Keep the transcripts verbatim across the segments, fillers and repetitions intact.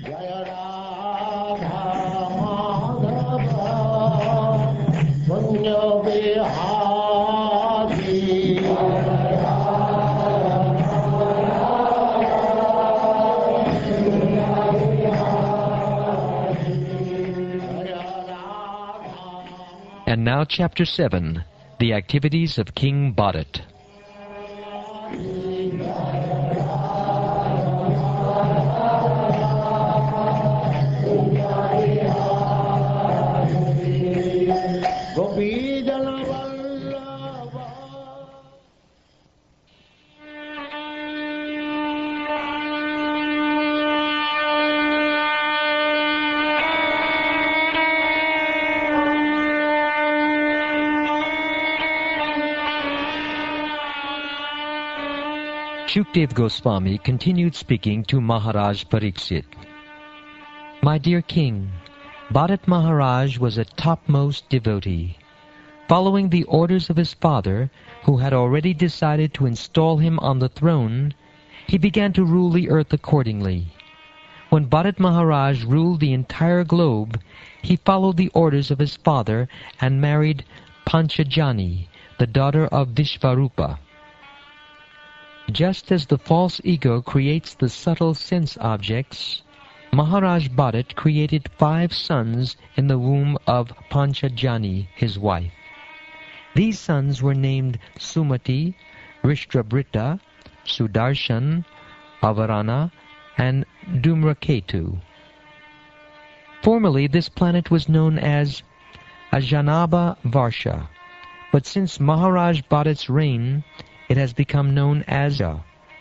Jaya Radha Madhava Kunja Vihari And now Chapter seven, The Activities of King Bharat. Shukdev Goswami continued speaking to Maharaj Pariksit. My dear king, Bharat Maharaj was a topmost devotee. Following the orders of his father, who had already decided to install him on the throne, he began to rule the earth accordingly. When Bharat Maharaj ruled the entire globe, he followed the orders of his father and married Panchajani, the daughter of Vishvarupa. Just as the false ego creates the subtle sense objects, Maharaj Bharat created five sons in the womb of Panchajani, his wife. These sons were named Sumati, Rishtrabrita, Sudarshan, Avarana, and Dhumraketu. Formerly this planet was known as Ajanaba Varsha, but since Maharaj Bharat's reign, it has become known as A.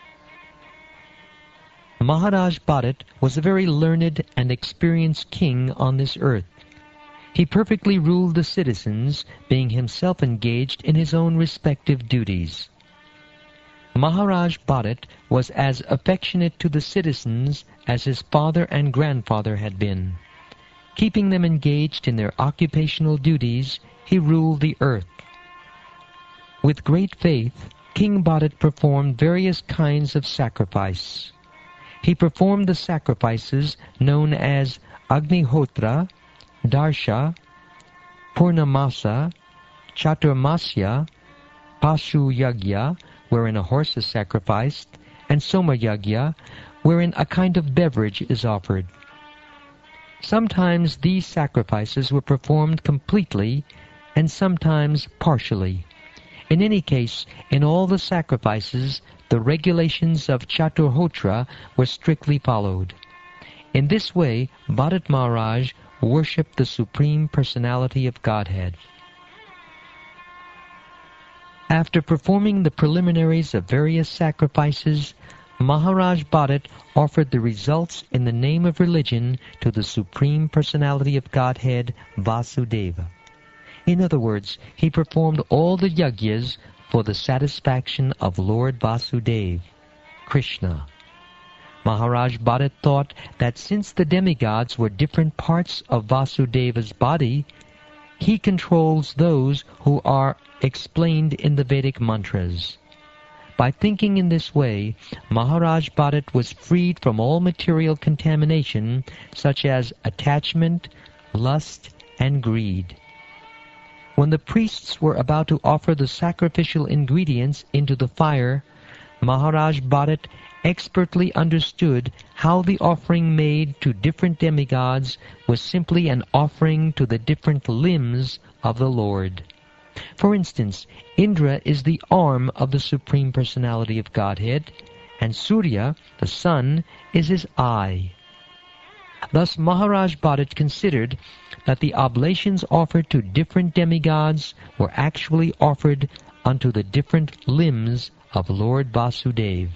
Maharaj Bharat was a very learned and experienced king on this earth. He perfectly ruled the citizens, being himself engaged in his own respective duties. Maharaj Bharat was as affectionate to the citizens as his father and grandfather had been. Keeping them engaged in their occupational duties, he ruled the earth. With great faith, King Bharat performed various kinds of sacrifice. He performed the sacrifices known as Agnihotra, Darsha, Purnamasa, Chaturmasya, Pashu Yagya, wherein a horse is sacrificed, and Soma Yagya, wherein a kind of beverage is offered. Sometimes these sacrifices were performed completely, and sometimes partially. In any case, in all the sacrifices, the regulations of Chaturhotra were strictly followed. In this way, Bharat Maharaj worshipped the Supreme Personality of Godhead. After performing the preliminaries of various sacrifices, Maharaj Bharat offered the results in the name of religion to the Supreme Personality of Godhead, Vasudeva. In other words, he performed all the yagyas for the satisfaction of Lord Vasudeva, Krishna. Maharaj Bharat thought that since the demigods were different parts of Vasudeva's body, he controls those who are explained in the Vedic mantras. By thinking in this way, Maharaj Bharat was freed from all material contamination such as attachment, lust, and greed. When the priests were about to offer the sacrificial ingredients into the fire, Maharaj Bharat expertly understood how the offering made to different demigods was simply an offering to the different limbs of the Lord. For instance, Indra is the arm of the Supreme Personality of Godhead, and Surya, the sun, is his eye. Thus Maharaj Bharat considered that the oblations offered to different demigods were actually offered unto the different limbs of Lord Vasudeva.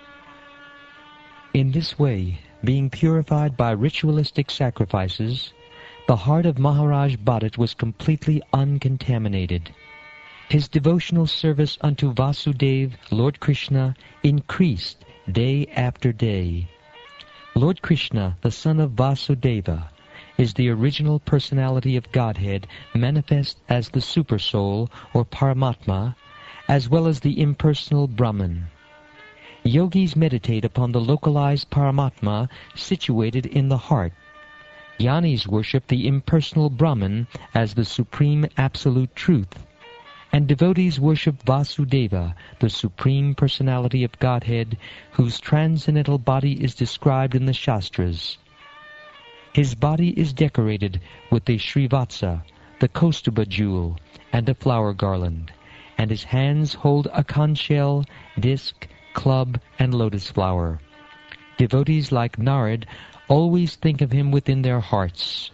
In this way, being purified by ritualistic sacrifices, the heart of Maharaj Bharat was completely uncontaminated. His devotional service unto Vasudeva, Lord Krishna, increased day after day. Lord Krishna, the son of Vasudeva, is the original personality of Godhead manifest as the Supersoul or Paramatma, as well as the impersonal Brahman. Yogis meditate upon the localized Paramatma situated in the heart. Jnanis worship the impersonal Brahman as the supreme absolute truth, and devotees worship Vasudeva, the Supreme Personality of Godhead, whose transcendental body is described in the Shastras. His body is decorated with the Srivatsa, the Kaustuba jewel, and a flower garland, and his hands hold a conch shell, disc, club, and lotus flower. Devotees like Narad always think of him within their hearts.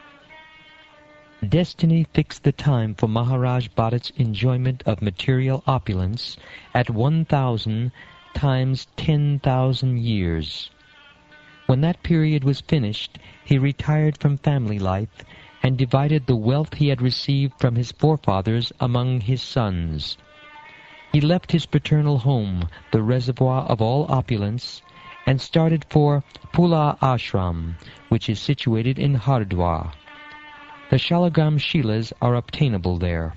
Destiny fixed the time for Maharaj Bhattat's enjoyment of material opulence at one thousand times ten thousand years. When that period was finished, he retired from family life and divided the wealth he had received from his forefathers among his sons. He left his paternal home, the reservoir of all opulence, and started for Pula Ashram, which is situated in Hardwar. The Shalagram Shilas are obtainable there.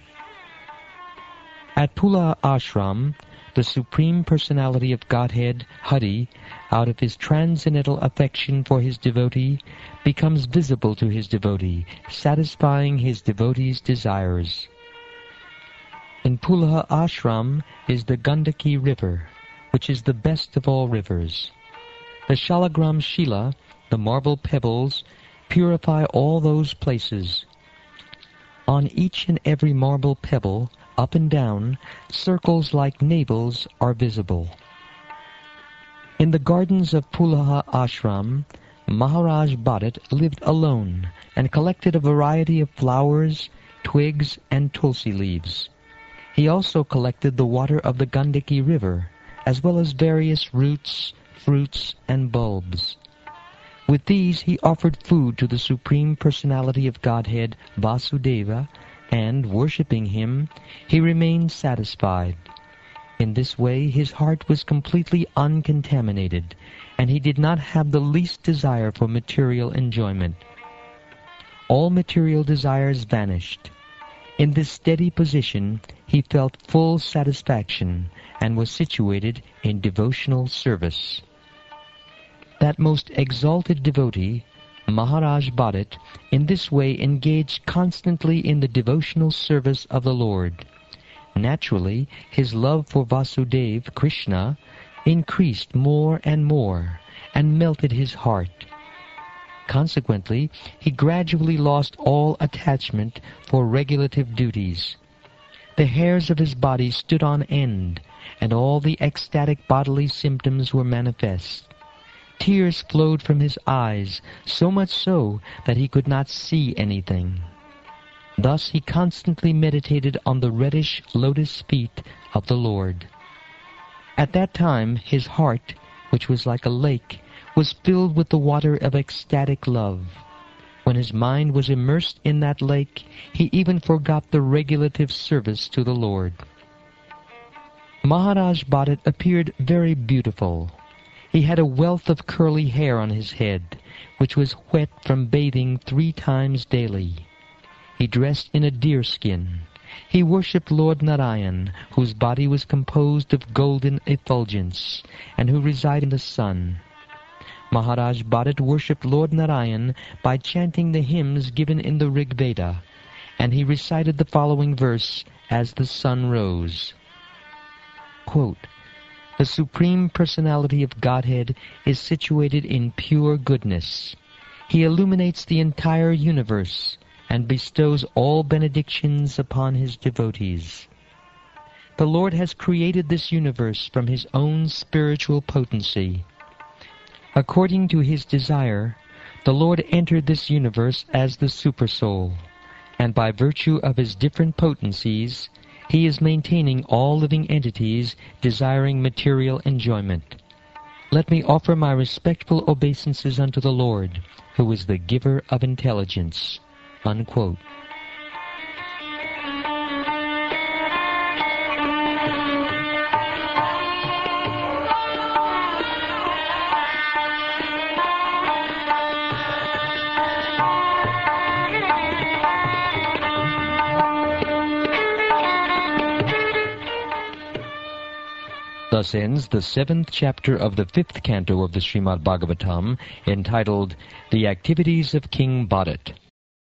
At Pula Ashram, the Supreme Personality of Godhead, Hari, out of his transcendental affection for his devotee, becomes visible to his devotee, satisfying his devotee's desires. In Pula Ashram is the Gandaki River, which is the best of all rivers. The Shalagram Shila, the marble pebbles, purify all those places. On each and every marble pebble, up and down, circles like navels are visible. In the gardens of Pulaha Ashram, Maharaj Bhattat lived alone and collected a variety of flowers, twigs, and tulsi leaves. He also collected the water of the Gandaki River, as well as various roots, fruits, and bulbs. With these he offered food to the Supreme Personality of Godhead, Vasudeva, and, worshipping him, he remained satisfied. In this way his heart was completely uncontaminated, and he did not have the least desire for material enjoyment. All material desires vanished. In this steady position he felt full satisfaction and was situated in devotional service. That most exalted devotee, Maharaj Bhattat, in this way engaged constantly in the devotional service of the Lord. Naturally, his love for Vasudeva, Krishna, increased more and more, and melted his heart. Consequently, he gradually lost all attachment for regulative duties. The hairs of his body stood on end, and all the ecstatic bodily symptoms were manifest. Tears flowed from his eyes, so much so that he could not see anything. Thus he constantly meditated on the reddish lotus feet of the Lord. At that time his heart, which was like a lake, was filled with the water of ecstatic love. When his mind was immersed in that lake, he even forgot the regulative service to the Lord. Maharaj Bhattat appeared very beautiful. He had a wealth of curly hair on his head, which was wet from bathing three times daily. He dressed in a deerskin. He worshipped Lord Narayan, whose body was composed of golden effulgence, and who resided in the sun. Maharaj Bhattat worshipped Lord Narayan by chanting the hymns given in the Rig Veda, and he recited the following verse as the sun rose. Quote, "The Supreme Personality of Godhead is situated in pure goodness. He illuminates the entire universe and bestows all benedictions upon his devotees. The Lord has created this universe from his own spiritual potency. According to his desire, the Lord entered this universe as the Supersoul, and by virtue of his different potencies, he is maintaining all living entities desiring material enjoyment. Let me offer my respectful obeisances unto the Lord, who is the giver of intelligence." Unquote. Thus ends the seventh chapter of the fifth canto of the Srimad Bhagavatam, entitled The Activities of King Bharat.